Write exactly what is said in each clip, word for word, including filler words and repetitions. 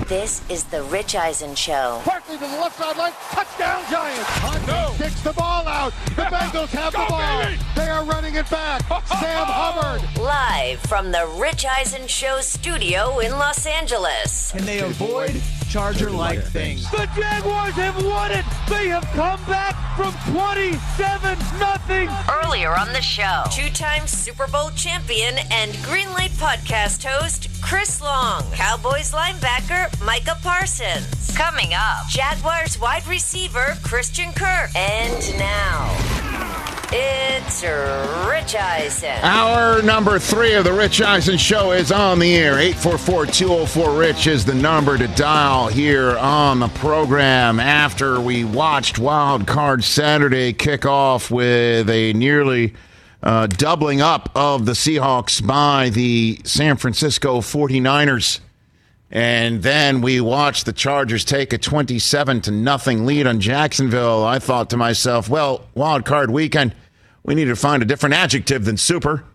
This is the Rich Eisen Show. Barkley to the left sideline. Touchdown, Giants. Hunt no. kicks the ball out. The Bengals have Go, the ball. Baby. They are running it back. Sam Hubbard. Live from the Rich Eisen Show studio in Los Angeles. Can they avoid Charger-like things? The Jaguars have won it. They have come back from twenty-seven nothing. Earlier on the show, two-time Super Bowl champion and Greenlight podcast host Chris Long, Cowboys linebacker Micah Parsons. Coming up, Jaguars wide receiver Christian Kirk. And now, it's Rich Eisen. Hour number three of the Rich Eisen Show is on the air. eight four four, two oh four, RICH is the number to dial here on the program after we watched Wild Card Saturday kick off with a nearly uh, doubling up of the Seahawks by the San Francisco forty-niners. And then we watched the Chargers take a twenty-seven to nothing lead on Jacksonville. I thought to myself, well, Wild Card weekend, we need to find a different adjective than super.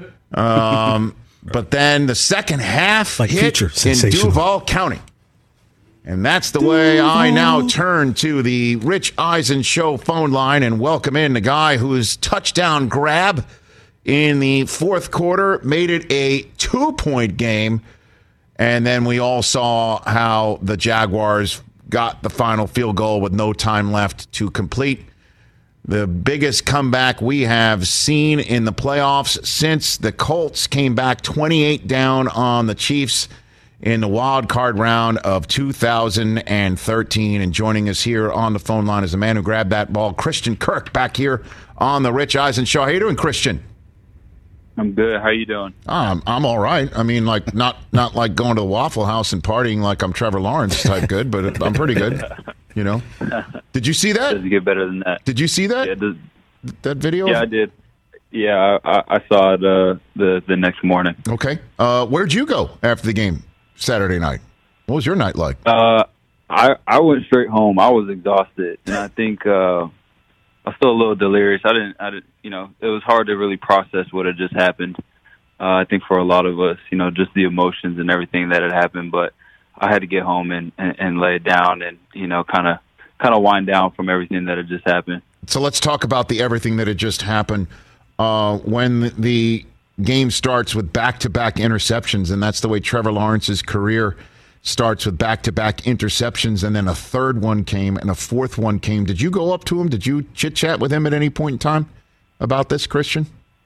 Um, but then the second half like hit in Duval County. And that's the way I now turn to the Rich Eisen Show phone line and welcome in the guy whose touchdown grab in the fourth quarter made it a two-point game. And then we all saw how the Jaguars got the final field goal with no time left to complete. The biggest comeback we have seen in the playoffs since the Colts came back twenty-eight down on the Chiefs in the wild card round of two thousand thirteen. And joining us here on the phone line is the man who grabbed that ball, Christian Kirk, back here on the Rich Eisen Show. How you doing, Christian? I'm good. How you doing? Um, I'm all right. I mean, like not not like going to the Waffle House and partying like I'm Trevor Lawrence type good, but I'm pretty good. You know? Did you see that? Does it get better than that? Did you see that? Yeah, does, that video? Yeah, I did. Yeah, I, I saw it uh, the the next morning. Okay. Uh, where'd you go after the game Saturday night? What was your night like? Uh, I I went straight home. I was exhausted, and I think uh, I was still a little delirious. I didn't. I didn't. You know, it was hard to really process what had just happened. Uh, I think for a lot of us, you know, just the emotions and everything that had happened, but I had to get home and, and, and lay it down and, you know, kind of kind of wind down from everything that had just happened. So let's talk about the everything that had just happened. Uh, when the game starts with back-to-back interceptions, and that's the way Trevor Lawrence's career starts, with back-to-back interceptions, and then a third one came and a fourth one came. Did you go up to him? Did you chit-chat with him at any point in time about this, Christian?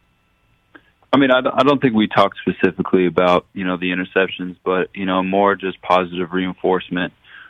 I mean, I don't think we talked specifically about, you know, the interceptions, but, you know, more just positive reinforcement.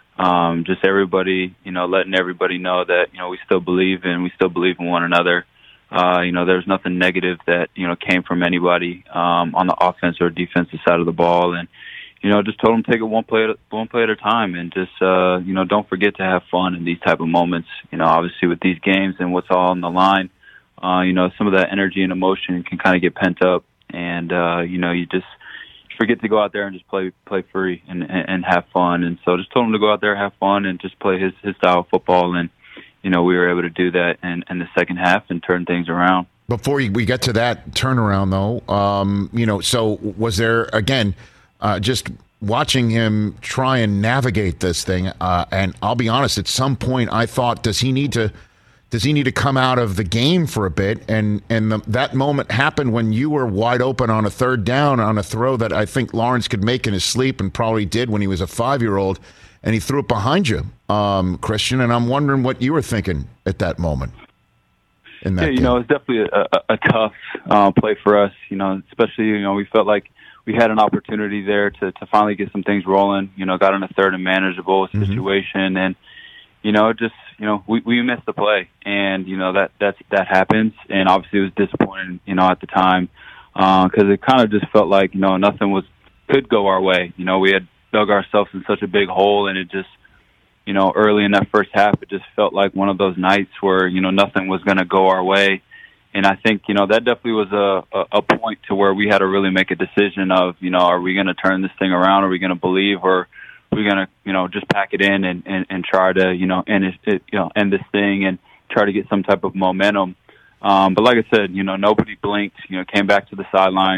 Um, just everybody, you know, letting everybody know that, you know, we still believe in, we still believe in one another. Uh, you know, there's nothing negative that, you know, came from anybody um, on the offense or defensive side of the ball. And, you know, just told them to take it one play at, one play at a time and just, uh, you know, don't forget to have fun in these type of moments. You know, obviously with these games and what's all on the line, Uh, you know, some of that energy and emotion can kind of get pent up, and uh, you know, you just forget to go out there and just play play free and, and, and have fun. And so, just told him to go out there, have fun, and just play his, his style of football. And you know, we were able to do that in, in the second half and turn things around. Before we get to that turnaround, though, um, you know, so was there again uh, just watching him try and navigate this thing? Uh, and I'll be honest, at some point, I thought, does he need to? Does he need to come out of the game for a bit? And and the, that moment happened when you were wide open on a third down on a throw that I think Lawrence could make in his sleep and probably did when he was a five-year-old, and he threw it behind you, um, Christian. And I'm wondering what you were thinking at that moment. In that yeah, you game. know, it's definitely a, a, a tough uh, play for us. You know, especially you know we felt like we had an opportunity there to to finally get some things rolling. You know, got in a third and manageable Mm-hmm. situation, and you know, just. You know, we, we missed the play, and you know that that's that happens. And obviously, it was disappointing, you know, at the time because uh, it kind of just felt like you know nothing was could go our way. You know, we had dug ourselves in such a big hole, and it just, you know, early in that first half, it just felt like one of those nights where you know nothing was going to go our way. And I think you know that definitely was a, a a point to where we had to really make a decision of you know are we going to turn this thing around? Are we going to believe or we're going to, you know, just pack it in and, and, and try to, you know, end it, it, you know, end this thing and try to get some type of momentum. Um, but like I said, you know, nobody blinked, you know, came back to the sideline,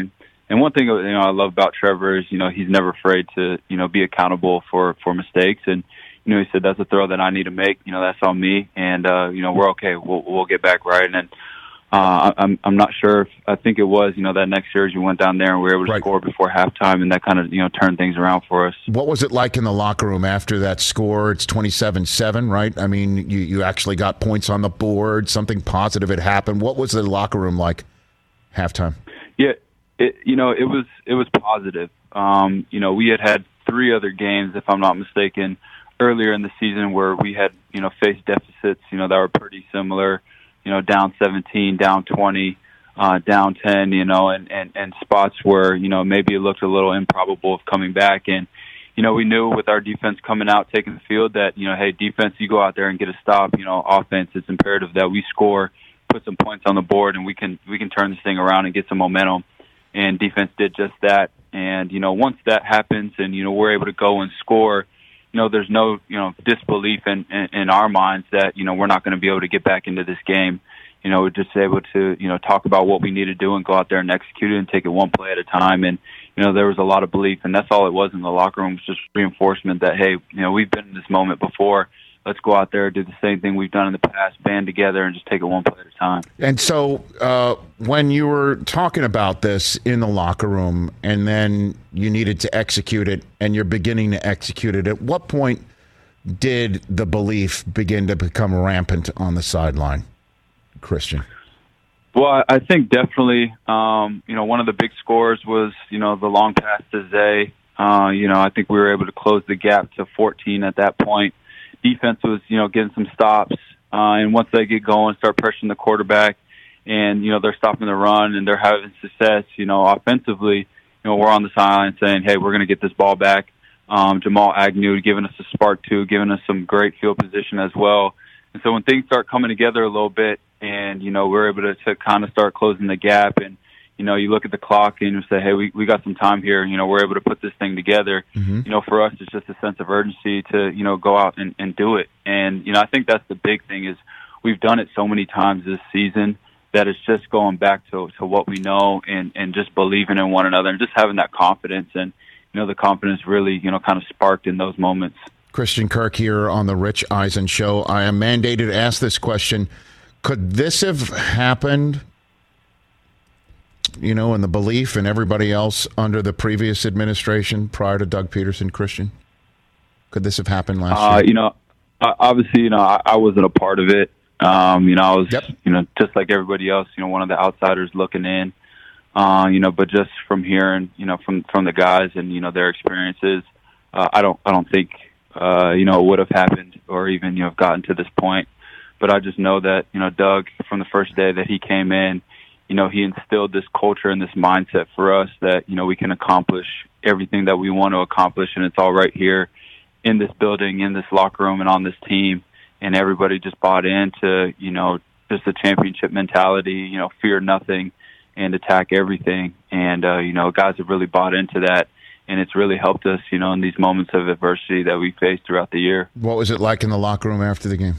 and one thing you know I love about Trevor is you know he's never afraid to you know be accountable for for mistakes, and you know he said that's a throw that I need to make. You know that's on me, and uh, you know we're okay. We'll we'll get back right. And uh, I'm I'm not sure. If, I think it was you know that next series you went down there and we were able to right. score before halftime, and that kind of you know turned things around for us. What was it like in the locker room after that score? It's twenty-seven seven, right? I mean, you you actually got points on the board. Something positive had happened. What was the locker room like halftime? Yeah, it, you know it was it was positive. Um, you know we had had three other games, if I'm not mistaken, earlier in the season where we had you know faced deficits. You know that were pretty similar. You know, down seventeen, down twenty, uh, down ten, you know, and, and, and spots where, you know, maybe it looked a little improbable of coming back. And, you know, we knew with our defense coming out, taking the field that, you know, hey, defense, you go out there and get a stop. You know, offense, it's imperative that we score, put some points on the board, and we can we can turn this thing around and get some momentum. And defense did just that. And, you know, once that happens and, you know, we're able to go and score, you know, there's no, you know, disbelief in, in, in our minds that, you know, we're not going to be able to get back into this game. You know, we're just able to, you know, talk about what we need to do and go out there and execute it and take it one play at a time. And, you know, there was a lot of belief, and that's all it was in the locker room, was just reinforcement that, hey, you know, we've been in this moment before. Let's go out there, do the same thing we've done in the past, band together, and just take it one play at a time. And so uh, when you were talking about this in the locker room and then you needed to execute it and you're beginning to execute it, at what point did the belief begin to become rampant on the sideline, Christian? Well, I think definitely, um, you know, one of the big scores was, you know, the long pass to Zay. Uh, you know, I think we were able to close the gap to fourteen at that point. Defense was, you know, getting some stops, uh, and once they get going, start pressuring the quarterback, and, you know, they're stopping the run and they're having success, you know, offensively, you know, we're on the sideline saying, hey, we're going to get this ball back. Um, Jamal Agnew giving us a spark too, giving us some great field position as well. And so when things start coming together a little bit and, you know, we're able to, to kind of start closing the gap and, you know, you look at the clock and you say, hey, we, we got some time here. You know, we're able to put this thing together. Mm-hmm. You know, for us, it's just a sense of urgency to, you know, go out and, and do it. And, you know, I think that's the big thing is we've done it so many times this season that it's just going back to, to what we know and, and just believing in one another and just having that confidence. And, you know, the confidence really, you know, kind of sparked in those moments. Christian Kirk here on the Rich Eisen Show. I am mandated to ask this question. Could this have happened, you know, in the belief and everybody else under the previous administration prior to Doug Peterson, Christian? Could this have happened last uh, year? You know, obviously, you know, I, I wasn't a part of it. Um, you know, I was, yep. you know, just like everybody else, you know, one of the outsiders looking in, uh, you know, but just from hearing, you know, from, from the guys and, you know, their experiences, uh, I don't, I don't think, uh, you know, it would have happened or even, you know, gotten to this point. But I just know that, you know, Doug, from the first day that he came in, you know, he instilled this culture and this mindset for us that, you know, we can accomplish everything that we want to accomplish, and it's all right here in this building, in this locker room, and on this team. And everybody just bought into, you know, just a championship mentality, you know, fear nothing and attack everything. And, uh, you know, guys have really bought into that, and it's really helped us, you know, in these moments of adversity that we faced throughout the year. What was it like in the locker room after the game?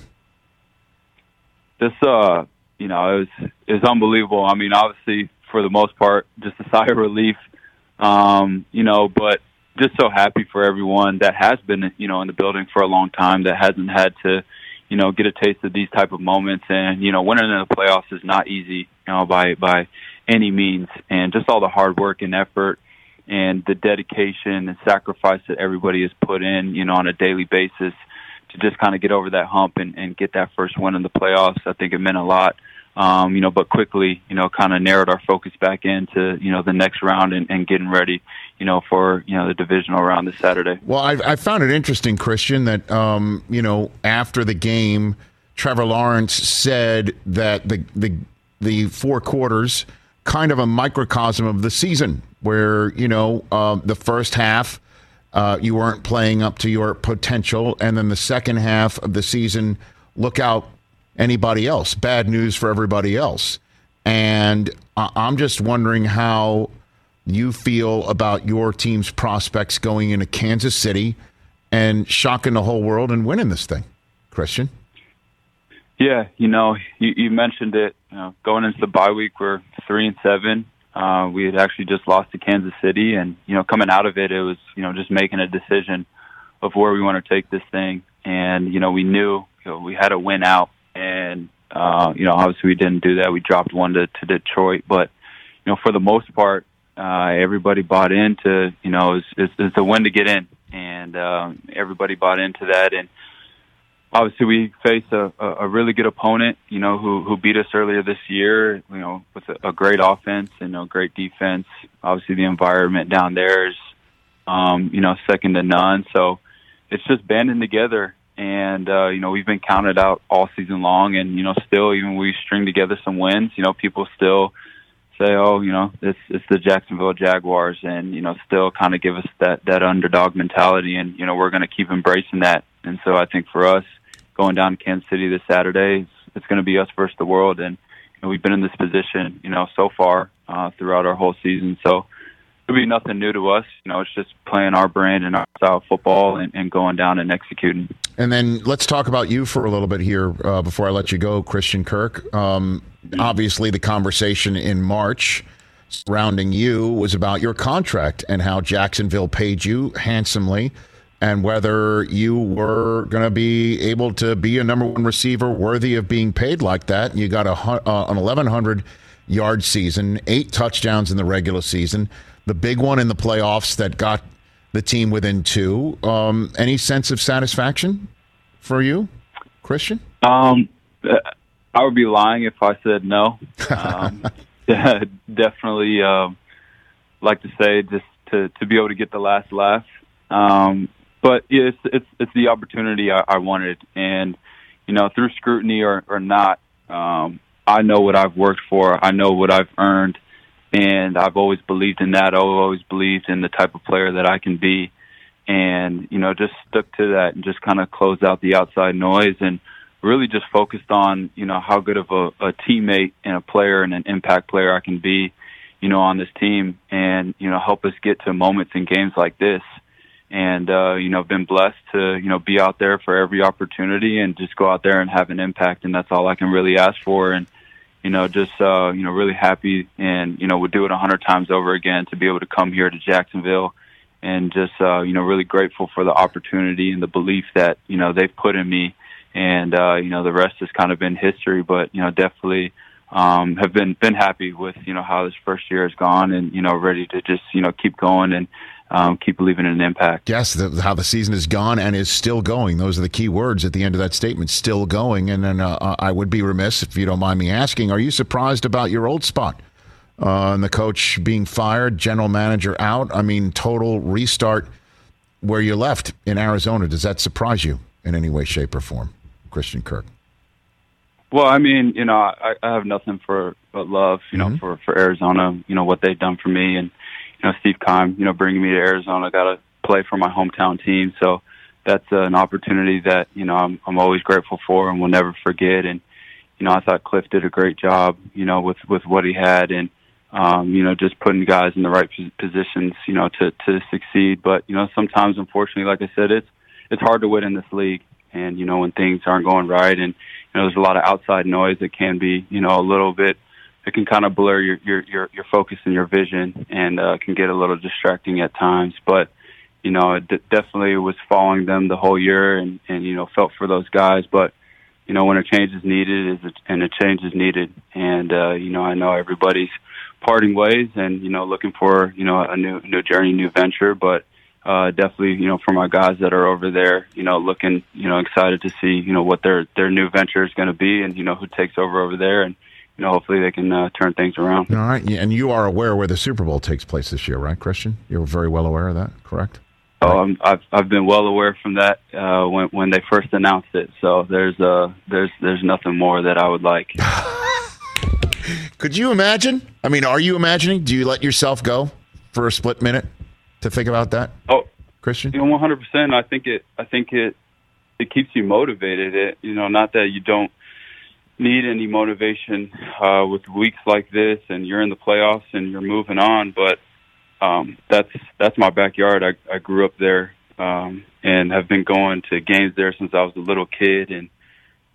Just, uh, you know, it was, it was unbelievable. I mean, obviously, for the most part, just a sigh of relief, um, you know, but just so happy for everyone that has been, you know, in the building for a long time, that hasn't had to, you know, get a taste of these type of moments. And, you know, winning in the playoffs is not easy, you know, by, by any means. And just all the hard work and effort and the dedication and sacrifice that everybody has put in, you know, on a daily basis to just kind of get over that hump and, and get that first win in the playoffs. I think it meant a lot, um, you know, but quickly, you know, kind of narrowed our focus back into, you know, the next round and, and getting ready, you know, for, you know, the divisional round this Saturday. Well, I, I found it interesting, Christian, that, um, you know, after the game, Trevor Lawrence said that the, the, the four quarters, kind of a microcosm of the season where, you know, uh, the first half, Uh, you weren't playing up to your potential. And then the second half of the season, look out anybody else. Bad news for everybody else. And I- I'm just wondering how you feel about your team's prospects going into Kansas City and shocking the whole world and winning this thing, Christian. Yeah, you know, you, you mentioned it. You know, going into the bye week, we're three and seven. Uh, we had actually just lost to Kansas City, and, you know, coming out of it, it was, you know, just making a decision of where we want to take this thing. And, you know, we knew, you know, we had to win out, and, uh, you know, obviously we didn't do that. We dropped one to, to Detroit, but, you know, for the most part, uh, everybody bought into, you know, it's, it's, it's a win to get in, and um, everybody bought into that. And obviously we faced a, a really good opponent, you know, who, who beat us earlier this year, you know, with a, a great offense and a great defense. Obviously the environment down there is, um, you know, second to none. So it's just banding together. And, uh, you know, we've been counted out all season long, and, you know, still, even we string together some wins, you know, people still say, oh, you know, it's, it's the Jacksonville Jaguars, and, you know, still kind of give us that, that underdog mentality. And, you know, we're going to keep embracing that. And so I think for us, going down to Kansas City this Saturday, it's, it's going to be us versus the world. And, you know, we've been in this position, you know, so far uh, throughout our whole season. So it'll be nothing new to us. You know, it's just playing our brand and our style of football, and, and going down and executing. And then let's talk about you for a little bit here uh, before I let you go, Christian Kirk. Um, obviously, the conversation in March surrounding you was about your contract and how Jacksonville paid you handsomely, and whether you were going to be able to be a number one receiver worthy of being paid like that. You got a, uh, an eleven hundred yard season, eight touchdowns in the regular season, the big one in the playoffs that got the team within two. Um, any sense of satisfaction for you, Christian? Um, I would be lying if I said no. Um, definitely um, like to say just to, to be able to get the last laugh. Um, but yeah, it's, it's, it's the opportunity I, I wanted. And, you know, through scrutiny or, or not, um, I know what I've worked for. I know what I've earned. And I've always believed in that. I've always believed in the type of player that I can be. And, you know, just stuck to that and just kind of closed out the outside noise, and really just focused on, you know, how good of a, a teammate and a player and an impact player I can be, you know, on this team, and, you know, help us get to moments in games like this. And, uh, you know, been blessed to, you know, be out there for every opportunity and just go out there and have an impact. And that's all I can really ask for. And, you know, just, uh, you know, really happy, and, you know, would do it a hundred times over again to be able to come here to Jacksonville, and just, uh, you know, really grateful for the opportunity and the belief that, you know, they've put in me. And, uh, you know, the rest has kind of been history, but, you know, definitely, um, have been, been happy with, you know, how this first year has gone, and, you know, ready to just, you know, keep going and, Um, keep leaving an impact. Yes, the, how the season has gone and is still going. Those are the key words at the end of that statement, still going. And then uh, I would be remiss, if you don't mind me asking, are you surprised about your old spot? Uh, and the coach being fired, general manager out? I mean, total restart where you left in Arizona. Does that surprise you in any way, shape, or form, Christian Kirk? Well, I mean, you know, I, I have nothing for but love, you mm-hmm. know, for, for Arizona, you know, what they've done for me. And, you know, Steve Keim, you know, bringing me to Arizona, got to play for my hometown team. So that's uh, an opportunity that, you know, I'm, I'm always grateful for and will never forget. And, you know, I thought Cliff did a great job, you know, with, with what he had, and, um, you know, just putting guys in the right positions, you know, to, to succeed. But, you know, sometimes, unfortunately, like I said, it's, it's hard to win in this league. And, you know, when things aren't going right, and, you know, there's a lot of outside noise that can be, you know, a little bit, it can kind of blur your, your, your, your focus and your vision, and uh, can get a little distracting at times. But, you know, it d- definitely was following them the whole year, and, and, you know, felt for those guys. But, you know, when a change is needed, is a, and a change is needed. And, uh, you know, I know everybody's parting ways, and, you know, looking for, you know, a new, new journey, new venture. But uh, definitely, you know, for my guys that are over there, you know, looking, you know, excited to see, you know, what their, their new venture is going to be, and, you know, who takes over over there. And, you know, hopefully they can uh, turn things around. All right. And you are aware where the Super Bowl takes place this year, right, Christian? You're very well aware of that, correct? Oh, right. I'm, I've I've been well aware from that uh, when when they first announced it. So there's uh there's there's nothing more that I would like. Could you imagine? I mean, are you imagining? Do you let yourself go for a split minute to think about that? Oh, Christian, you know, one hundred percent. I think it. I think it. It keeps you motivated. It, you know, not that you don't need any motivation uh, with weeks like this, and you're in the playoffs and you're moving on. But um, that's that's my backyard. I, I grew up there um, and have been going to games there since I was a little kid. And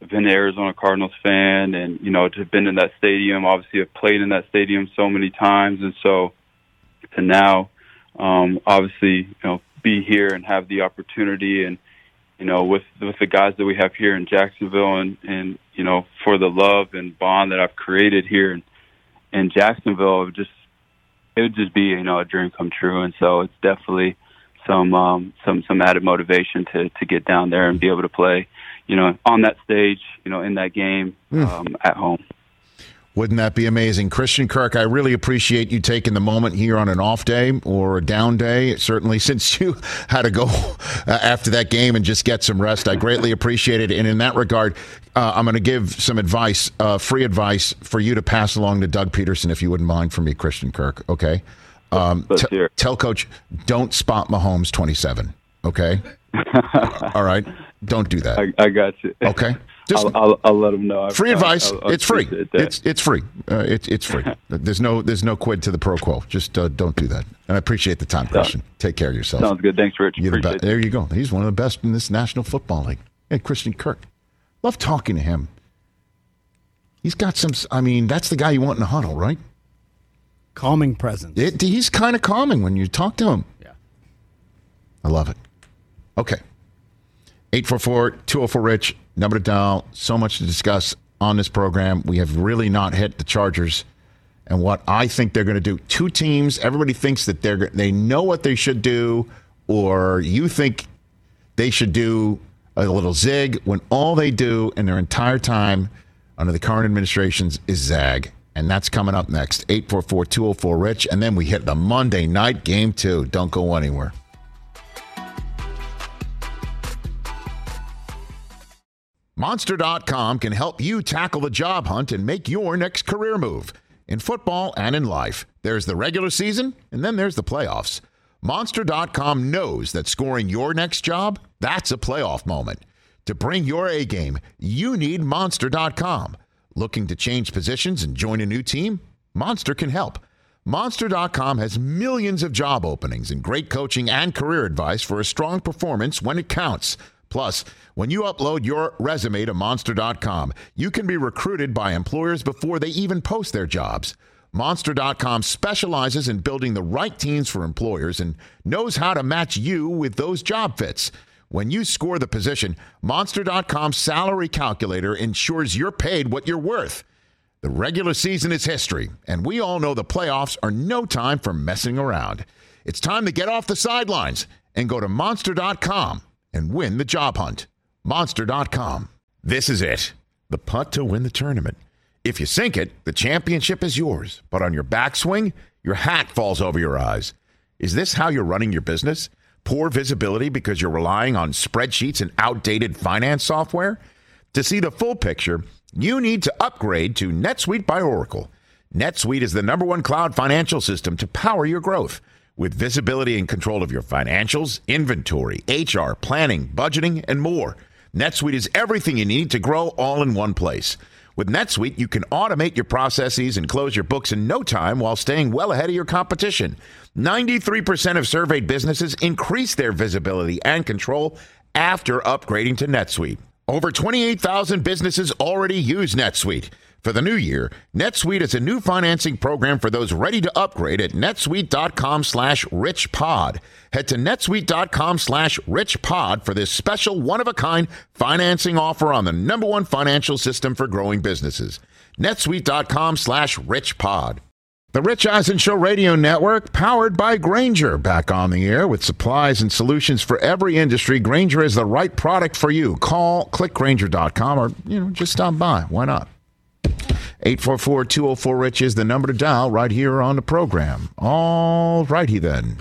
I've been an Arizona Cardinals fan, and, you know, to have been in that stadium, obviously I've played in that stadium so many times. And so to now, um, obviously, you know, be here and have the opportunity and, you know, with with the guys that we have here in Jacksonville and, and you know, for the love and bond that I've created here in, in Jacksonville, it would just, it would just be, you know, a dream come true. And so it's definitely some um, some some added motivation to, to get down there and be able to play, you know, on that stage, you know, in that game mm. um, at home. Wouldn't that be amazing? Christian Kirk, I really appreciate you taking the moment here on an off day or a down day, certainly since you had to go after that game and just get some rest. I greatly appreciate it. And in that regard, uh, I'm going to give some advice, uh, free advice for you to pass along to Doug Peterson, if you wouldn't mind, for me, Christian Kirk, okay? Um, t- tell Coach, don't spot Mahomes twenty-seven, okay? All right? Don't do that. I, I got you. Okay? Just I'll, I'll, I'll let them know. Free I'll, advice. I'll, I'll it's free. It it's it's free. Uh, it, it's free. There's no there's no quid to the pro quo. Just uh, don't do that. And I appreciate the time, Christian. Take care of yourself. Sounds good. Thanks, Rich. You're the Appreciate be- there you go. He's one of the best in this National Football League. And Christian Kirk. Love talking to him. He's got some. I mean, that's the guy you want in the huddle, right? Calming presence. It, he's kind of calming when you talk to him. Yeah. I love it. Okay. eight four four, two oh four, Rich. Number to dial. So much to discuss on this program. We have really not hit the Chargers and what I think they're going to do. Two teams. Everybody thinks that they're they know what they should do, or you think they should do a little zig when all they do in their entire time under the current administrations is zag. And that's coming up next. eight four four, two oh four, Rich. And then we hit the Monday night game, too. Don't go anywhere. Monster dot com can help you tackle the job hunt and make your next career move. In football and in life, there's the regular season, and then there's the playoffs. Monster dot com knows that scoring your next job, that's a playoff moment. To bring your A game, you need Monster dot com. Looking to change positions and join a new team? Monster can help. Monster dot com has millions of job openings and great coaching and career advice for a strong performance when it counts. Plus, when you upload your resume to Monster dot com, you can be recruited by employers before they even post their jobs. Monster dot com specializes in building the right teams for employers and knows how to match you with those job fits. When you score the position, Monster dot com's salary calculator ensures you're paid what you're worth. The regular season is history, and we all know the playoffs are no time for messing around. It's time to get off the sidelines and go to Monster dot com and win the job hunt. Monster dot com. This is it. The putt to win the tournament. If you sink it, the championship is yours. But on your backswing, your hat falls over your eyes. Is this how you're running your business? Poor visibility because you're relying on spreadsheets and outdated finance software? To see the full picture, you need to upgrade to NetSuite by Oracle. NetSuite is the number one cloud financial system to power your growth. With visibility and control of your financials, inventory, H R, planning, budgeting, and more. NetSuite is everything you need to grow all in one place. With NetSuite, you can automate your processes and close your books in no time while staying well ahead of your competition. ninety-three percent of surveyed businesses increase their visibility and control after upgrading to NetSuite. Over twenty-eight thousand businesses already use NetSuite. For the new year, NetSuite is a new financing program for those ready to upgrade at netsuite.com slash richpod. Head to netsuite.com slash richpod for this special one-of-a-kind financing offer on the number one financial system for growing businesses. netsuite.com slash richpod. The Rich Eisen Show Radio Network, powered by Grainger, back on the air with supplies and solutions for every industry. Grainger is the right product for you. Call, click Grainger dot com, or, you know, just stop by. Why not? eight four four, two oh four, Rich is the number to dial right here on the program. All righty then.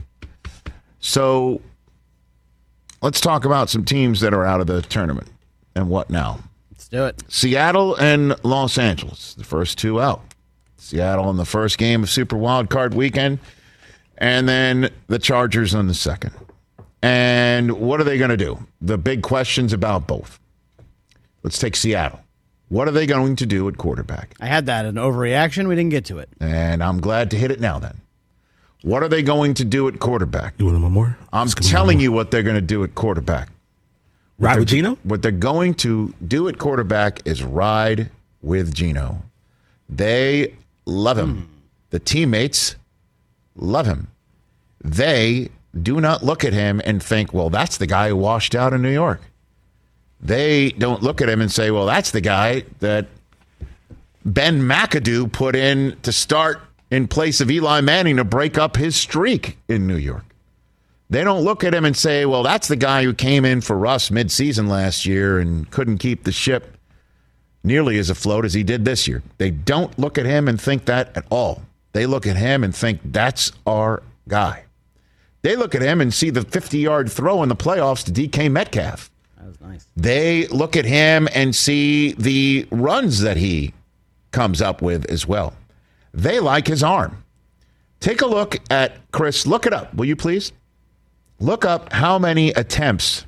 So let's talk about some teams that are out of the tournament. And what now? Let's do it. Seattle and Los Angeles, the first two out. Seattle in the first game of Super Wild Card Weekend, and then the Chargers on the second. And what are they going to do? The big questions about both. Let's take Seattle. What are they going to do at quarterback? I had that, an overreaction. We didn't get to it. And I'm glad to hit it now then. What are they going to do at quarterback? You want a little more? I'm telling you what they're going to do at quarterback. Ride with Geno? What they're going to do at quarterback is ride with Geno. They love him. Mm. The teammates love him. They do not look at him and think, well, that's the guy who washed out in New York. They don't look at him and say, well, that's the guy that Ben McAdoo put in to start in place of Eli Manning to break up his streak in New York. They don't look at him and say, well, that's the guy who came in for Russ midseason last year and couldn't keep the ship nearly as afloat as he did this year. They don't look at him and think that at all. They look at him and think that's our guy. They look at him and see the fifty-yard throw in the playoffs to D K Metcalf. That was nice. They look at him and see the runs that he comes up with as well. They like his arm. Take a look at, Chris, look it up, will you please? Look up how many attempts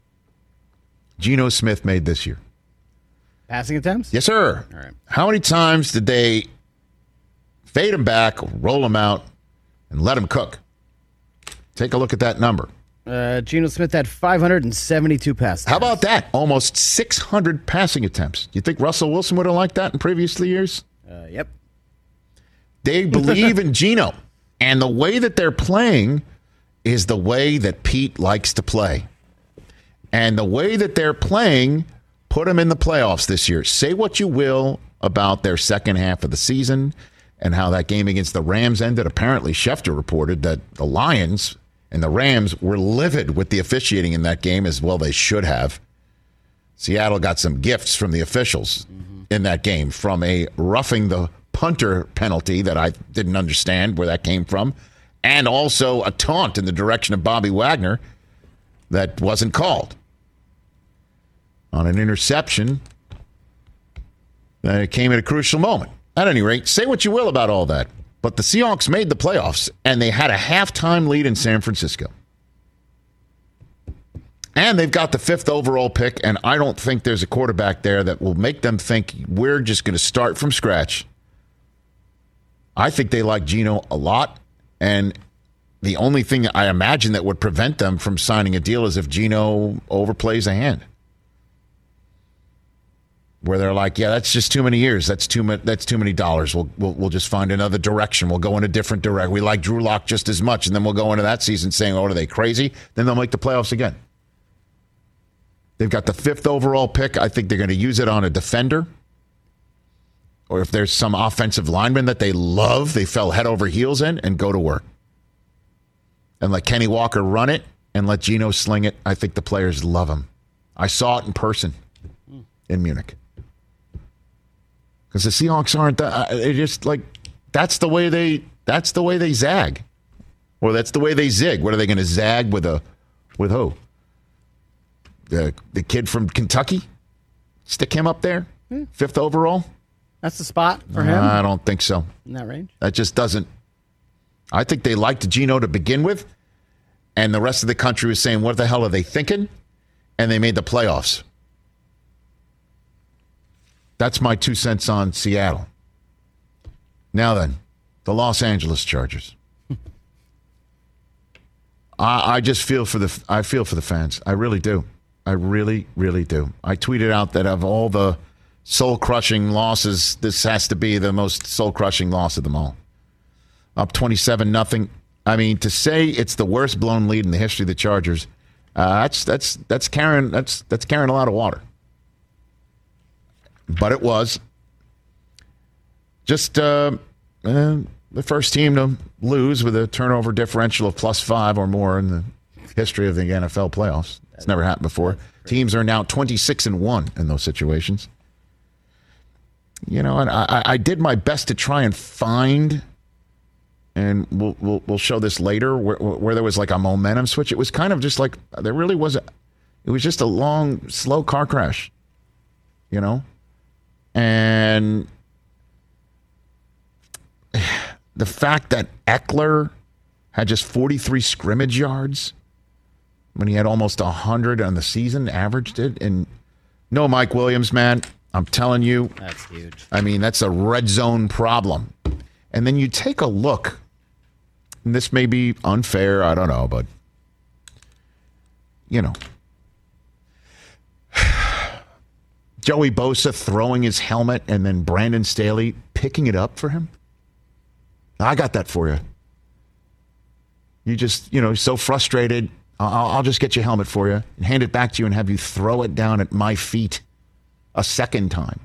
Geno Smith made this year. Passing attempts? Yes, sir. All right. How many times did they fade him back, roll him out, and let him cook? Take a look at that number. Uh, Geno Smith had five hundred seventy-two passes. How about that? Almost six hundred passing attempts. Do you think Russell Wilson would have liked that in previous years? Uh, yep. They believe in Geno. And the way that they're playing is the way that Pete likes to play. And the way that they're playing put them in the playoffs this year. Say what you will about their second half of the season and how that game against the Rams ended. Apparently, Schefter reported that the Lions and the Rams were livid with the officiating in that game, as well they should have. Seattle got some gifts from the officials mm-hmm. in that game, from a roughing the punter penalty that I didn't understand where that came from, and also a taunt in the direction of Bobby Wagner that wasn't called on an interception that came at a crucial moment. At any rate, say what you will about all that, but the Seahawks made the playoffs, and they had a halftime lead in San Francisco. And they've got the fifth overall pick, and I don't think there's a quarterback there that will make them think we're just going to start from scratch. I think they like Geno a lot, and the only thing I imagine that would prevent them from signing a deal is if Geno overplays a hand. Where they're like, yeah, that's just too many years. That's too much. That's too many dollars. We'll, we'll we'll just find another direction. We'll go in a different direction. We like Drew Lock just as much, and then we'll go into that season saying, "Oh, are they crazy?" Then they'll make the playoffs again. They've got the fifth overall pick. I think they're going to use it on a defender, or if there's some offensive lineman that they love, they fell head over heels in, and go to work, and let Kenny Walker run it, and let Geno sling it. I think the players love him. I saw it in person in Munich. Because the Seahawks aren't that. They just like that's the way they. That's the way they zag, or that's the way they zig. What are they going to zag with a, with who? The the kid from Kentucky, stick him up there, hmm. fifth overall. That's the spot for him. I don't think so. In that range, that just doesn't. I think they liked Geno to begin with, and the rest of the country was saying, "What the hell are they thinking?" And they made the playoffs. That's my two cents on Seattle. Now then, the Los Angeles Chargers. I, I just feel for the I feel for the fans. I really do. I really, really do. I tweeted out that of all the soul-crushing losses, this has to be the most soul-crushing loss of them all. Up twenty-seven nothing. I mean, to say it's the worst blown lead in the history of the Chargers, uh, that's that's that's carrying that's that's carrying a lot of water. But it was just uh, uh, the first team to lose with a turnover differential of plus five or more in the history of the N F L playoffs. It's never happened before. Teams are now twenty-six and one in those situations. You know, and I, I did my best to try and find, and we'll we'll, we'll show this later, where, where there was like a momentum switch. It was kind of just like there really was. A, it was just a long, slow car crash. You know. And the fact that Eckler had just forty-three scrimmage yards when he had almost one hundred on the season, averaged it. And no Mike Williams, man, I'm telling you. That's huge. I mean, that's a red zone problem. And then you take a look, and this may be unfair, I don't know, but, you know. Joey Bosa throwing his helmet and then Brandon Staley picking it up for him? I got that for you. You just, you know, so frustrated. I'll, I'll just get your helmet for you and hand it back to you and have you throw it down at my feet a second time.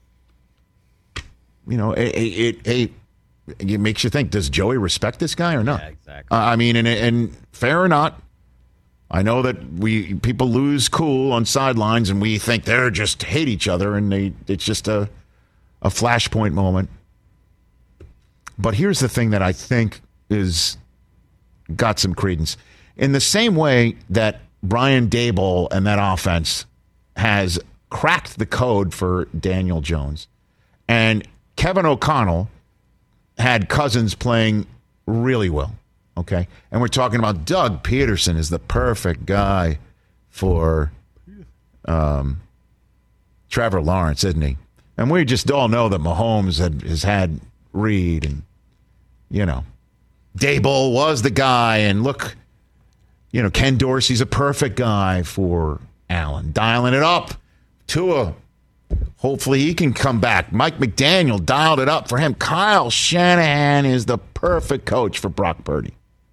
You know, it, it, it, it makes you think, does Joey respect this guy or not? Yeah, exactly. Uh, I mean, and, and fair or not, I know that we people lose cool on sidelines and we think they're just hate each other and they it's just a a flashpoint moment. But here's the thing that I think is got some credence. In the same way that Brian Daboll and that offense has cracked the code for Daniel Jones, and Kevin O'Connell had Cousins playing really well. Okay, and we're talking about Doug Peterson is the perfect guy for um, Trevor Lawrence, isn't he? And we just all know that Mahomes had, has had Reed, and you know, Daboll was the guy, and look, you know, Ken Dorsey's a perfect guy for Allen, dialing it up. Tua, hopefully he can come back. Mike McDaniel dialed it up for him. Kyle Shanahan is the perfect coach for Brock Purdy.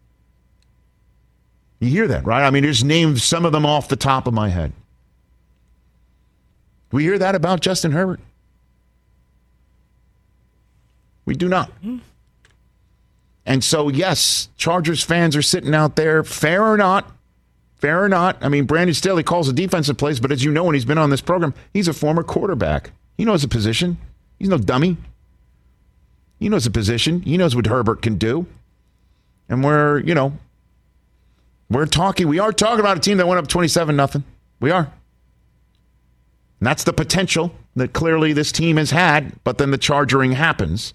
You hear that, right? I mean, just name some of them off the top of my head. Do we hear that about Justin Herbert? We do not. And so, yes, Chargers fans are sitting out there, fair or not, fair or not. I mean, Brandon Staley calls the defensive plays, but as you know, when he's been on this program, he's a former quarterback. He knows the position. He's no dummy. He knows the position. He knows what Herbert can do. And we're, you know, We're talking, we are talking about a team that went up twenty-seven nothing. We are. And that's the potential that clearly this team has had, but then the chargering happens.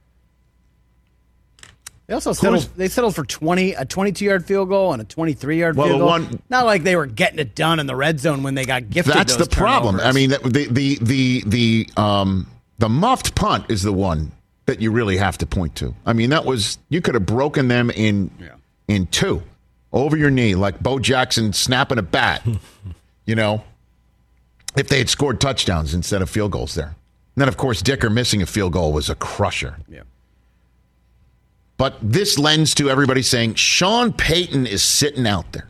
They also settled, they settled for twenty a twenty-two-yard field goal and a twenty-three-yard well, field goal. One, Not like they were getting it done in the red zone when they got gifted. That's those the problem. turnovers. I mean, the the the the um the muffed punt is the one that you really have to point to. I mean, that was, you could have broken them in yeah. in two. Over your knee, like Bo Jackson snapping a bat, you know, if they had scored touchdowns instead of field goals there. And then, of course, Dicker missing a field goal was a crusher. Yeah. But this lends to everybody saying Sean Payton is sitting out there.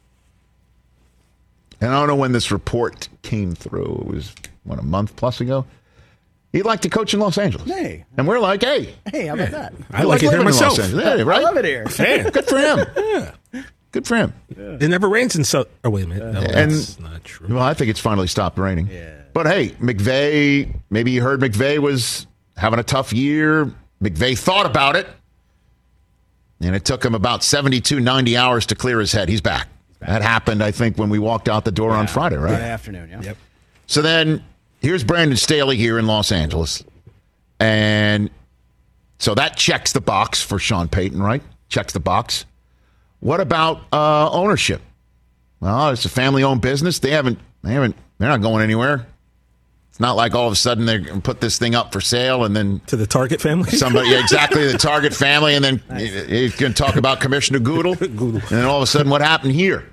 And I don't know when this report came through. It was, what, a month plus ago? He'd like to coach in Los Angeles. Hey. And we're like, hey. Hey, how about that? I like it here myself. Hey, right? I love it here. Hey. Good for him. Yeah. Good for him. Yeah. It never rains in South. Oh, wait a minute. No, and, that's not true. Well, I think it's finally stopped raining. Yeah. But hey, McVay, maybe you heard McVay was having a tough year. McVay thought about it. And it took him about seventy-two, ninety hours to clear his head. He's back. He's back. That happened, I think, when we walked out the door yeah, on Friday, right? Friday afternoon, yeah. Yep. So then here's Brandon Staley here in Los Angeles. And so that checks the box for Sean Payton, right? Checks the box. What about uh, ownership? Well, it's a family-owned business. They haven't, they haven't, they're not going anywhere. It's not like all of a sudden they're going to put this thing up for sale and then to the Target family. Somebody, yeah, exactly, the Target family, and then nice. you can talk about Commissioner Goodell, and then all of a sudden, what happened here?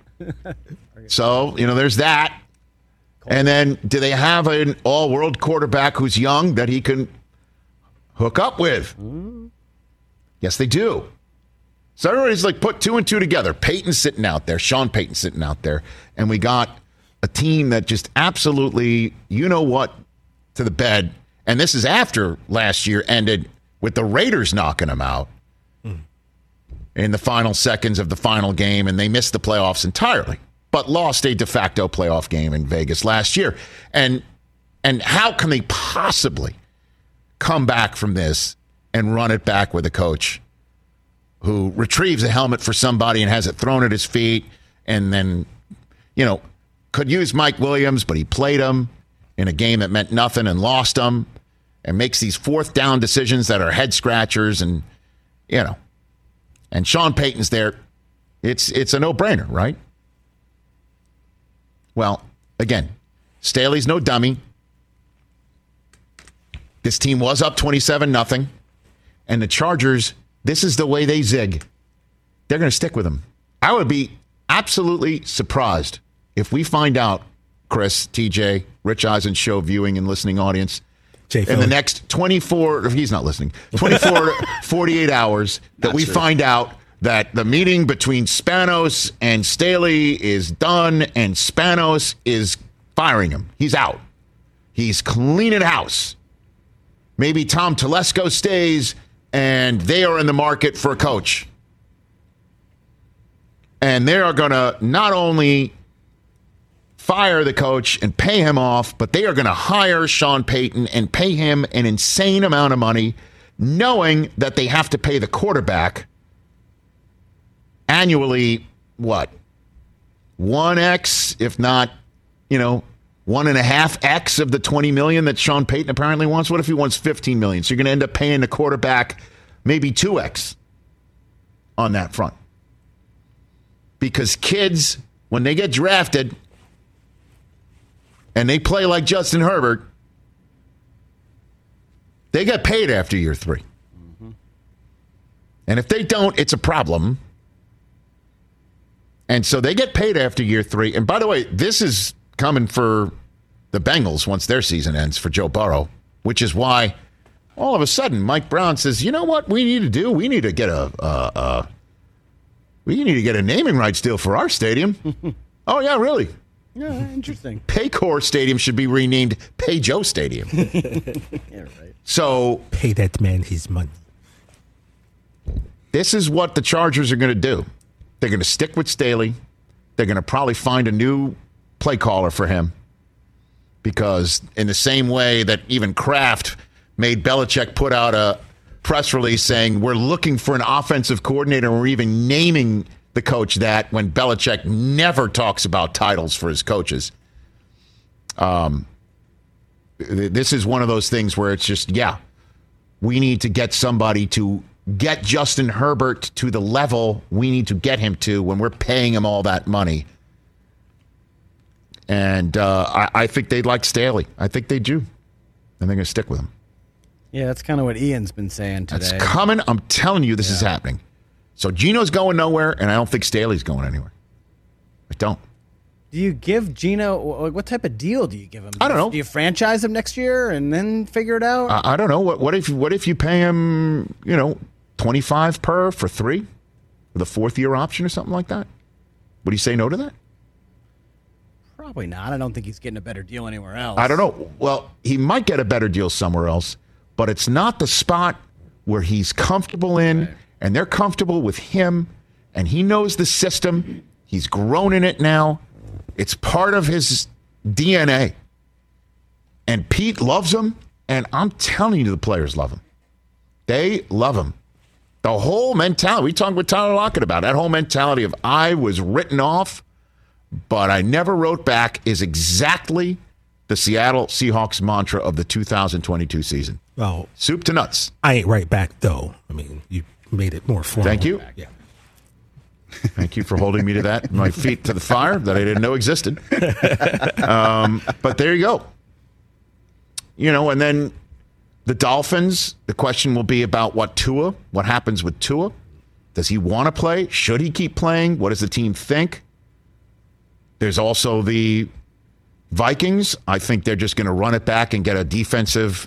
So you know, there's that. And then, do they have an all-world quarterback who's young that he can hook up with? Mm. Yes, they do. So everybody's like, put two and two together. Peyton's sitting out there, Sean Payton sitting out there, and we got a team that just absolutely, you know what, to the bed. And this is after last year ended with the Raiders knocking them out mm. in the final seconds of the final game, and they missed the playoffs entirely, but lost a de facto playoff game in Vegas last year. And and how can they possibly come back from this and run it back with a coach who retrieves a helmet for somebody and has it thrown at his feet, and then, you know, could use Mike Williams, but he played him in a game that meant nothing and lost him, and makes these fourth down decisions that are head scratchers, and, you know, and Sean Payton's there. It's it's a no-brainer, right? Well, again, Staley's no dummy. This team was up twenty-seven nothing, and the Chargers, this is the way they zig. They're going to stick with them. I would be absolutely surprised if we find out Chris, T J, Rich Eisen show viewing and listening audience. Jay in Philly. the next twenty-four, if he's not listening, twenty-four to forty-eight hours that Not we true. find out that the meeting between Spanos and Staley is done and Spanos is firing him. He's out. He's cleaning house. Maybe Tom Telesco stays and they are in the market for a coach. And they are going to not only fire the coach and pay him off, but they are going to hire Sean Payton and pay him an insane amount of money, knowing that they have to pay the quarterback annually, what, one X, if not, you know, one and a half X of the twenty million that Sean Payton apparently wants? What if he wants fifteen million? So you're going to end up paying the quarterback maybe two X on that front. Because kids, when they get drafted and they play like Justin Herbert, they get paid after year three. Mm-hmm. And if they don't, it's a problem. And so they get paid after year three. And by the way, this is coming for the Bengals once their season ends for Joe Burrow, which is why all of a sudden Mike Brown says, you know what we need to do? We need to get a, uh, uh, we need to get a naming rights deal for our stadium. Oh, yeah, really? Yeah, interesting. Paycor Stadium should be renamed Pay Joe Stadium. Yeah, right. So Pay that man his money. this is what the Chargers are going to do. They're going to stick with Staley. They're going to probably find a new play caller for him. Because in the same way that even Kraft made Belichick put out a press release saying we're looking for an offensive coordinator, and we're even naming the coach that, when Belichick never talks about titles for his coaches. Um, this is one of those things where it's just, yeah, we need to get somebody to get Justin Herbert to the level we need to get him to when we're paying him all that money. And uh, I, I think they'd like Staley. I think they do. And they're going to stick with him. Yeah, that's kind of what Ian's been saying today. That's coming. I'm telling you, this Yeah. is happening. So Gino's going nowhere, and I don't think Staley's going anywhere. I don't. Do you give Gino, what type of deal do you give him? I don't know. Do you franchise him next year and then figure it out? I, I don't know. What, what if what if you pay him, you know, twenty-five per for three with a fourth year option or something like that? Would he say no to that? Probably not. I don't think he's getting a better deal anywhere else. I don't know. Well, he might get a better deal somewhere else, but it's not the spot where he's comfortable in, Right. and they're comfortable with him, and he knows the system. He's grown in it now. It's part of his D N A. And Pete loves him, and I'm telling you, the players love him. They love him. The whole mentality, we talked with Tyler Lockett about, that whole mentality of I was written off, but I never wrote back, is exactly the Seattle Seahawks mantra of the two thousand twenty-two season. Well, Soup to nuts. I ain't right back, though. I mean, you made it more formal. Thank you. Yeah. Thank you for holding me to that. My feet to the fire that I didn't know existed. Um, but there you go. You know, and then the Dolphins, the question will be about what Tua, what happens with Tua. Does he want to play? Should he keep playing? What does the team think? There's also the Vikings. I think they're just going to run it back and get a defensive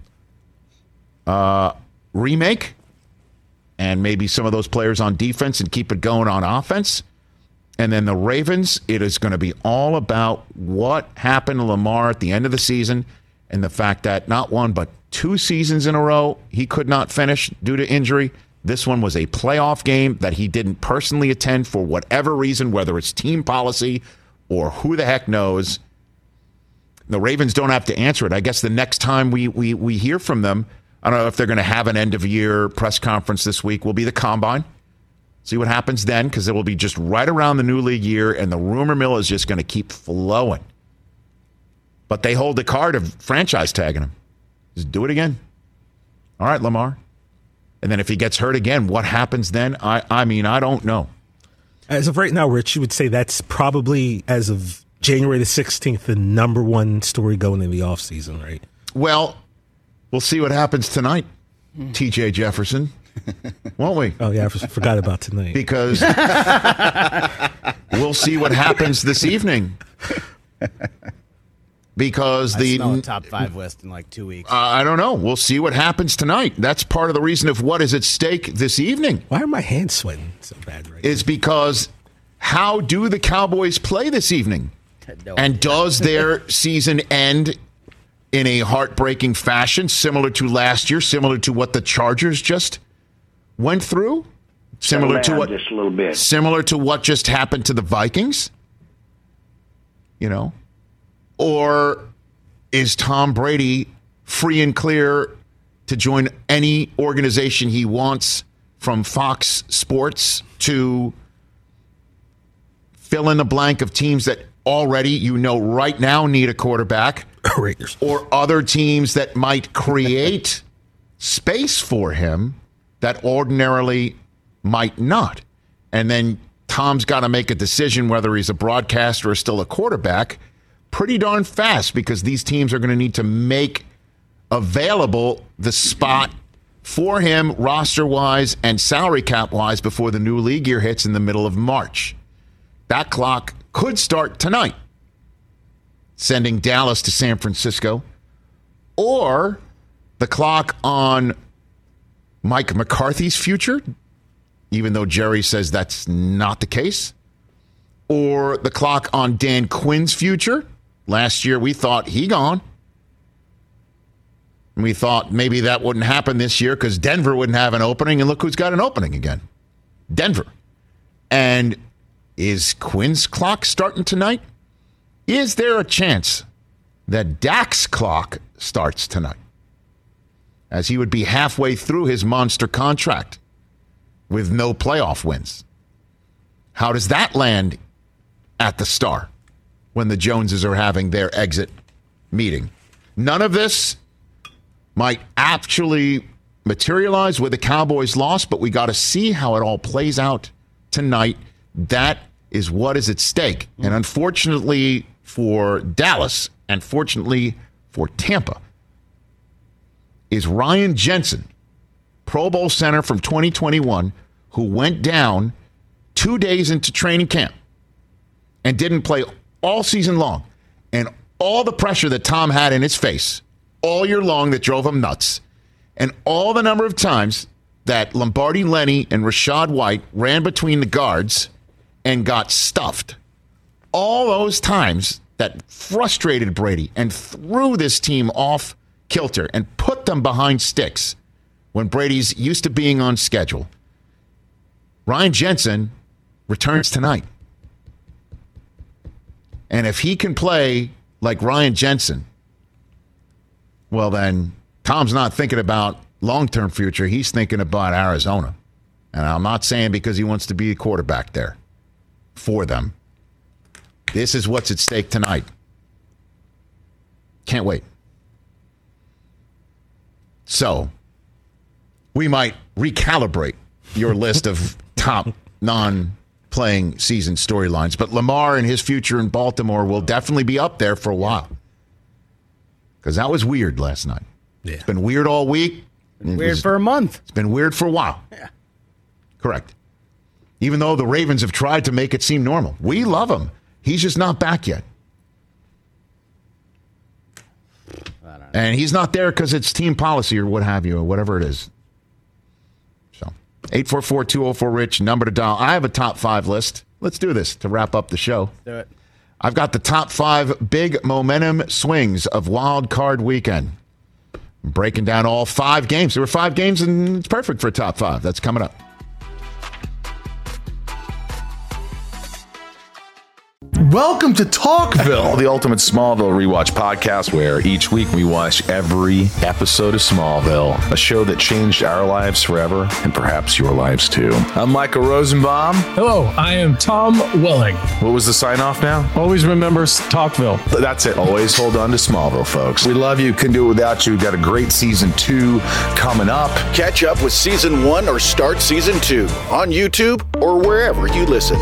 uh, remake. And maybe some of those players on defense and keep it going on offense. And then the Ravens, it is going to be all about what happened to Lamar at the end of the season and the fact that not one but two seasons in a row he could not finish due to injury. This one was a playoff game that he didn't personally attend for whatever reason, whether it's team policy or who the heck knows. The Ravens don't have to answer it. I guess the next time we we we hear from them, I don't know if they're going to have an end-of-year press conference this week, will be the Combine. See what happens then, because it will be just right around the new league year, and the rumor mill is just going to keep flowing. But they hold the card of franchise tagging him. Just do it again. All right, Lamar. And then if he gets hurt again, what happens then? I, I mean, I don't know. As of right now, Rich, you would say that's probably, as of January the sixteenth, the number one story going in the offseason, right? Well, we'll see what happens tonight, T J Jefferson. Won't we? Oh, yeah, I forgot about tonight. Because we'll see what happens this evening. because I the smell a top five list in like two weeks. Uh, I don't know. We'll see what happens tonight. That's part of the reason of what is at stake this evening. Why are my hands sweating so bad right Is now? because how do the Cowboys play this evening? No and idea. does their season end in a heartbreaking fashion, similar to last year, similar to what the Chargers just went through? Similar to what just a little bit. Similar to what just happened to the Vikings? You know? Or is Tom Brady free and clear to join any organization he wants, from Fox Sports to fill in the blank of teams that already, you know, right now need a quarterback, Raiders, or other teams that might create space for him that ordinarily might not? And then Tom's got to make a decision whether he's a broadcaster or still a quarterback pretty darn fast, because these teams are going to need to make available the spot for him roster-wise and salary cap-wise before the new league year hits in the middle of March. That clock could start tonight, sending Dallas to San Francisco, or the clock on Mike McCarthy's future, even though Jerry says that's not the case, or the clock on Dan Quinn's future. Last year we thought he gone. We thought maybe that wouldn't happen this year because Denver wouldn't have an opening, and look who's got an opening again. Denver. And is Quinn's clock starting tonight? Is there a chance that Dak's clock starts tonight, as he would be halfway through his monster contract with no playoff wins? How does that land at the Star when the Joneses are having their exit meeting? None of this might actually materialize with the Cowboys' loss, but we got to see how it all plays out tonight. That is what is at stake. And unfortunately for Dallas, and fortunately for Tampa, is Ryan Jensen, Pro Bowl center from twenty twenty-one, who went down two days into training camp and didn't play all season long. And all the pressure that Tom had in his face all year long that drove him nuts, and all the number of times that Lombardi Lenny and Rashad White ran between the guards and got stuffed, all those times that frustrated Brady and threw this team off kilter and put them behind sticks when Brady's used to being on schedule. Ryan Jensen returns tonight. And if he can play like Ryan Jensen, well, then Tom's not thinking about long-term future. He's thinking about Arizona. And I'm not saying because he wants to be a quarterback there for them. This is what's at stake tonight. Can't wait. So, we might recalibrate your list of top non-playing season storylines, but Lamar and his future in Baltimore will definitely be up there for a while. Because that was weird last night. Yeah. It's been weird all week. Weird was, for a month. It's been weird for a while. Yeah. Correct. Even though the Ravens have tried to make it seem normal. We love him. He's just not back yet. And he's not there because it's team policy or what have you, or whatever it is. So, eight four four, two oh four, RICH, number to dial. I have a top five list. Let's do this to wrap up the show. Do it. I've got the top five big momentum swings of Wild Card Weekend. I'm breaking down all five games. There were five games, and it's perfect for a top five. That's coming up. Welcome to Talkville, the ultimate Smallville rewatch podcast, where each week we watch every episode of Smallville, a show that changed our lives forever, and perhaps your lives too. I'm Michael Rosenbaum. Hello, I am Tom Welling. What was the sign off now? Always remember Talkville. That's it. Always hold on to Smallville, folks. We love you. Couldn't do it without you. We've got a great season two coming up. Catch up with season one or start season two on YouTube or wherever you listen.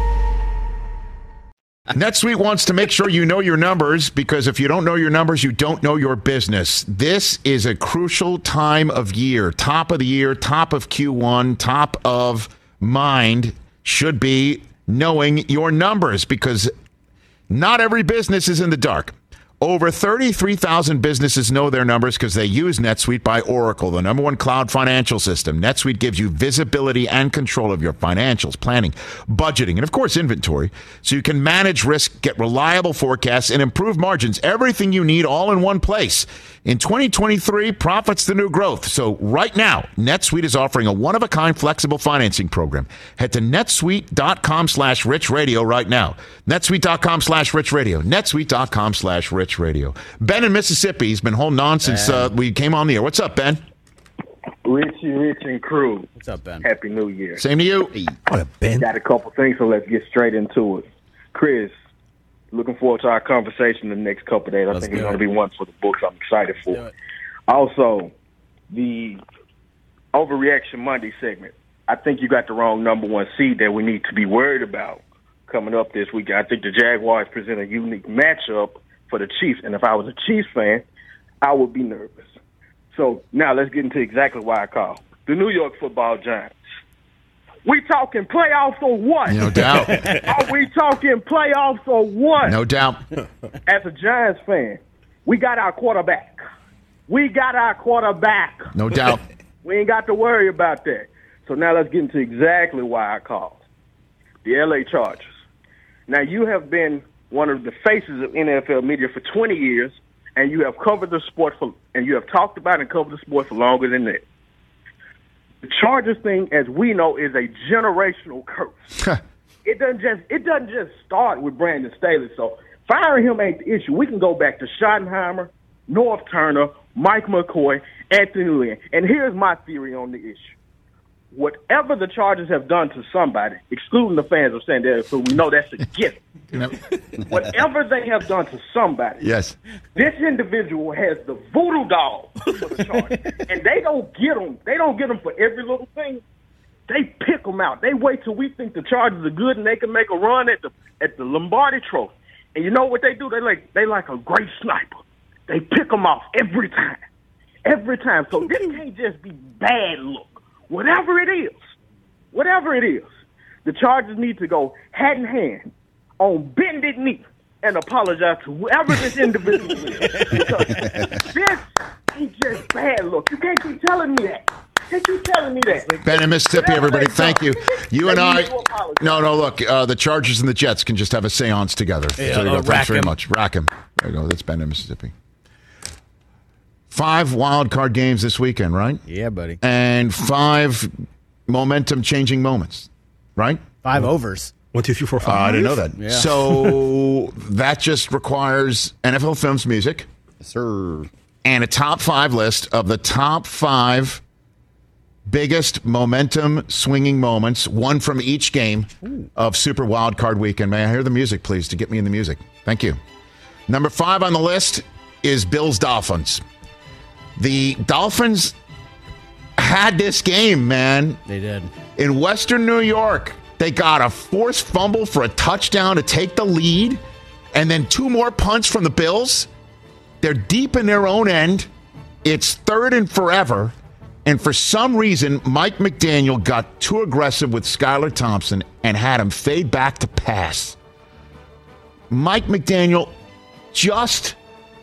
NetSuite wants to make sure you know your numbers, because if you don't know your numbers, you don't know your business. This is a crucial time of year. Top of the year, top of Q one, top of mind should be knowing your numbers, because not every business is in the dark. Over thirty-three thousand businesses know their numbers because they use NetSuite by Oracle, the number one cloud financial system. NetSuite gives you visibility and control of your financials, planning, budgeting, and, of course, inventory, so you can manage risk, get reliable forecasts, and improve margins. Everything you need all in one place. In twenty twenty-three, profit's the new growth. So right now, NetSuite is offering a one-of-a-kind flexible financing program. Head to netsuite.com slash rich radio right now. netsuite.com slash rich radio. netsuite.com slash rich radio. Ben in Mississippi, he's been holding on since uh, we came on the air. What's up, Ben? Richie, Rich, and crew. What's up, Ben? Happy New Year. Same to you. What up, Ben? Got a couple things, so let's get straight into it. Chris, looking forward to our conversation in the next couple of days. I Let's think it's do going to it. be one for the books. I'm excited for it. Also, the Overreaction Monday segment. I think you got the wrong number one seed that we need to be worried about coming up this week. I think the Jaguars present a unique matchup for the Chiefs, and if I was a Chiefs fan, I would be nervous. So now let's get into exactly why I called. The New York Football Giants. We talking playoffs or what? No doubt. Are we talking playoffs or what? No doubt. As a Giants fan, we got our quarterback. We got our quarterback. No doubt. We ain't got to worry about that. So now let's get into exactly why I called. The L A Chargers. Now, you have been one of the faces of N F L media for twenty years, and you have covered the sport for, and you have talked about and covered the sport for longer than that. The Chargers thing, as we know, is a generational curse. it doesn't just it doesn't just start with Brandon Staley. So firing him ain't the issue. We can go back to Schottenheimer, North Turner, Mike McCoy, Anthony Lynn. And here's my theory on the issue. Whatever the Chargers have done to somebody, excluding the fans of San Diego, so we know that's a gift. Whatever they have done to somebody, yes, this individual has the voodoo doll for the Chargers, and they don't get them. They don't get them for every little thing. They pick them out. They wait till we think the Chargers are good and they can make a run at the at the Lombardi Trophy. And you know what they do? They like they like a great sniper. They pick them off every time, every time. So this can't just be bad luck. Whatever it is, whatever it is, the Chargers need to go hand in hand on bended knee and apologize to whoever this individual is. Because this ain't just bad luck. You can't keep telling me that. Can't keep telling me that. Ben in Mississippi, everybody, thank you. You and I, no, no, look, uh, the Chargers and the Jets can just have a seance together. Yeah, so you uh, go. Thanks very Rackham. much. Rackham. There you go. That's Ben in Mississippi. Five wild card games this weekend, right? Yeah, buddy. And five momentum-changing moments, right? Five overs. One, two, three, four, Uh, five. I didn't know that. Yeah. So that just requires N F L Films music. Yes, sir. And a top five list of the top five biggest momentum swinging moments, one from each game of Super Wild Card Weekend. May I hear the music, please, to get me in the music? Thank you. Number five on the list is Bills Dolphins. The Dolphins had this game, man. They did. In Western New York, they got a forced fumble for a touchdown to take the lead, and then two more punts from the Bills. They're deep in their own end. It's third and forever. And for some reason, Mike McDaniel got too aggressive with Skylar Thompson and had him fade back to pass. Mike McDaniel just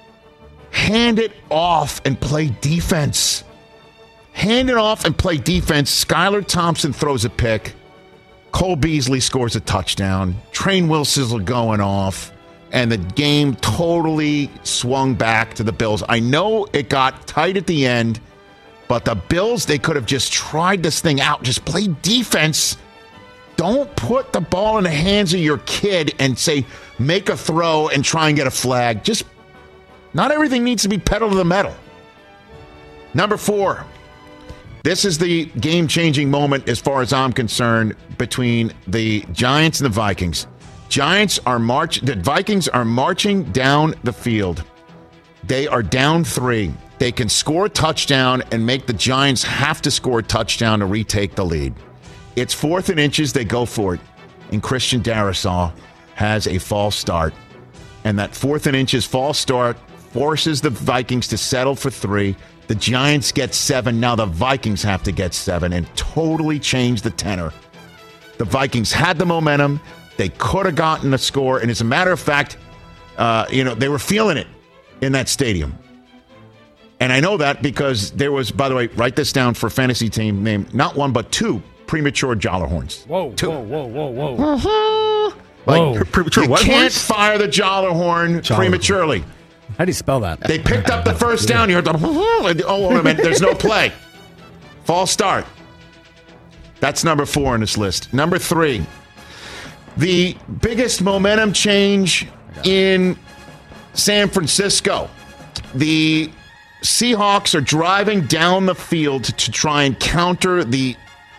hand it off and play defense. Hand it off and play defense. Skylar Thompson throws a pick. Cole Beasley scores a touchdown. Train wheel sizzle going off. And the game totally swung back to the Bills. I know it got tight at the end, but the Bills, they could have just tried this thing out. Just play defense. Don't put the ball in the hands of your kid and say, make a throw and try and get a flag. Just, not everything needs to be pedal to the metal. Number four. This is the game-changing moment as far as I'm concerned between the Giants and the Vikings. Giants are march. The Vikings are marching down the field. They are down three. They can score a touchdown and make the Giants have to score a touchdown to retake the lead. It's fourth and inches. They go for it. And Christian Darrisaw has a false start. And that fourth and inches false start forces the Vikings to settle for three. The Giants get seven. Now the Vikings have to get seven and totally change the tenor. The Vikings had the momentum. They could have gotten a score. And as a matter of fact, uh, you know, they were feeling it. in that stadium. And I know that because there was, by the way, write this down for a fantasy team named not one but two premature Jollerhorns. Whoa, two. whoa, whoa, whoa, whoa. Uh-huh. Like, whoa. Premature you what can't horns? fire the Jollerhorn Jollerhorn. prematurely. How do you spell that? They picked up the first down. You heard the, oh, wait a minute, there's no play. False start. That's number four on this list. Number three, the biggest momentum change in San Francisco. The Seahawks are driving down the field to try and counter the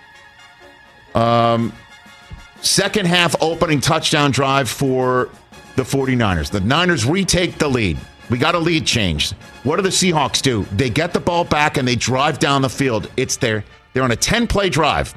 um, second half opening touchdown drive for the 49ers. The Niners retake the lead. We got a lead change. What do the Seahawks do? They get the ball back and they drive down the field. It's their, they're on a ten-play drive.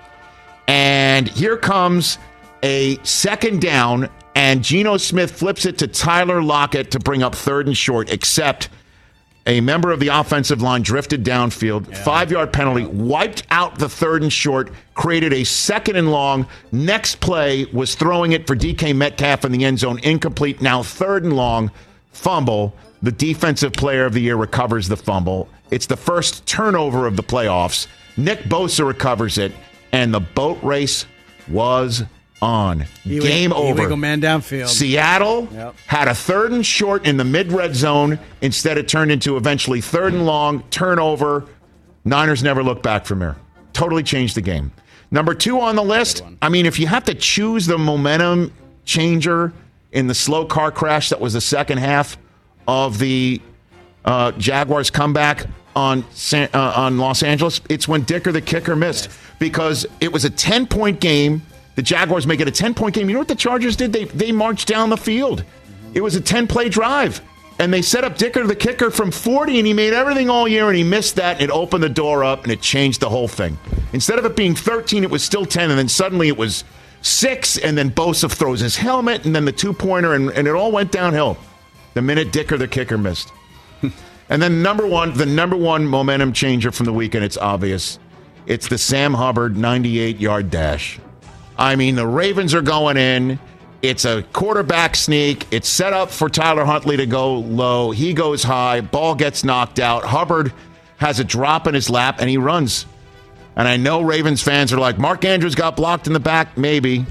And here comes a second down, and Geno Smith flips it to Tyler Lockett to bring up third and short, except a member of the offensive line drifted downfield. Yeah. Five-yard penalty, wiped out the third and short, created a second and long. Next play was throwing it for D K Metcalf in the end zone, incomplete. Now third and long, fumble. The defensive player of the year recovers the fumble. It's the first turnover of the playoffs. Nick Bosa recovers it, and the boat race was on. Illegal, Game over. Illegal man downfield. Seattle yep. had a third and short in the mid-red zone. Instead, it turned into eventually third and long, turnover. Niners never looked back from here. Totally changed the game. Number two on the list, I mean, if you have to choose the momentum changer in the slow car crash that was the second half of the uh, Jaguars comeback on San, uh, on Los Angeles, it's when Dicker the kicker missed. Because it was a ten-point game. The Jaguars make it a ten-point game. You know what the Chargers did? They they marched down the field. It was a ten-play drive. And they set up Dicker the kicker from forty, and he made everything all year, and he missed that, and it opened the door up, and it changed the whole thing. Instead of it being thirteen, it was still ten, and then suddenly it was six, and then Bosa throws his helmet, and then the two-pointer, and, and it all went downhill the minute Dicker the kicker missed. And then number one, the number one momentum changer from the weekend, it's obvious. It's the Sam Hubbard ninety-eight-yard dash. I mean, the Ravens are going in. It's a quarterback sneak. It's set up for Tyler Huntley to go low. He goes high. Ball gets knocked out. Hubbard has a drop in his lap, and he runs. And I know Ravens fans are like, Mark Andrews got blocked in the back. Maybe.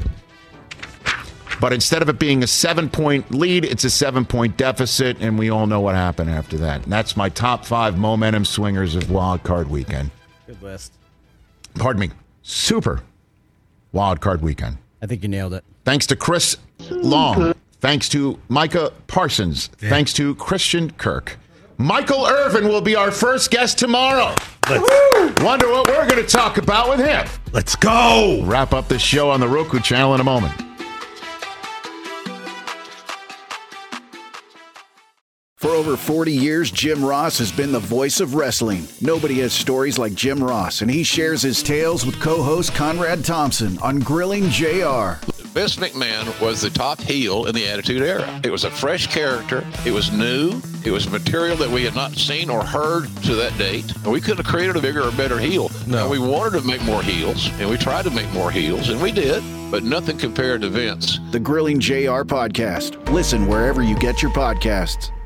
But instead of it being a seven-point lead, it's a seven-point deficit, and we all know what happened after that. And that's my top five momentum swingers of Wild Card Weekend. Good list. Pardon me. Super Wild Card Weekend. I think you nailed it. Thanks to Chris Long. Thanks to Micah Parsons. Yeah. Thanks to Christian Kirk. Michael Irvin will be our first guest tomorrow. Let's Wonder what we're going to talk about with him. Let's go. Wrap up this show on the Roku channel in a moment. For over forty years, Jim Ross has been the voice of wrestling. Nobody has stories like Jim Ross, and he shares his tales with co-host Conrad Thompson on Grilling J R. Vince McMahon was the top heel in the Attitude Era. It was a fresh character. It was new. It was material that we had not seen or heard to that date. And we couldn't have created a bigger or better heel. No. And we wanted to make more heels, and we tried to make more heels, and we did. But nothing compared to Vince. The Grilling J R podcast. Listen wherever you get your podcasts.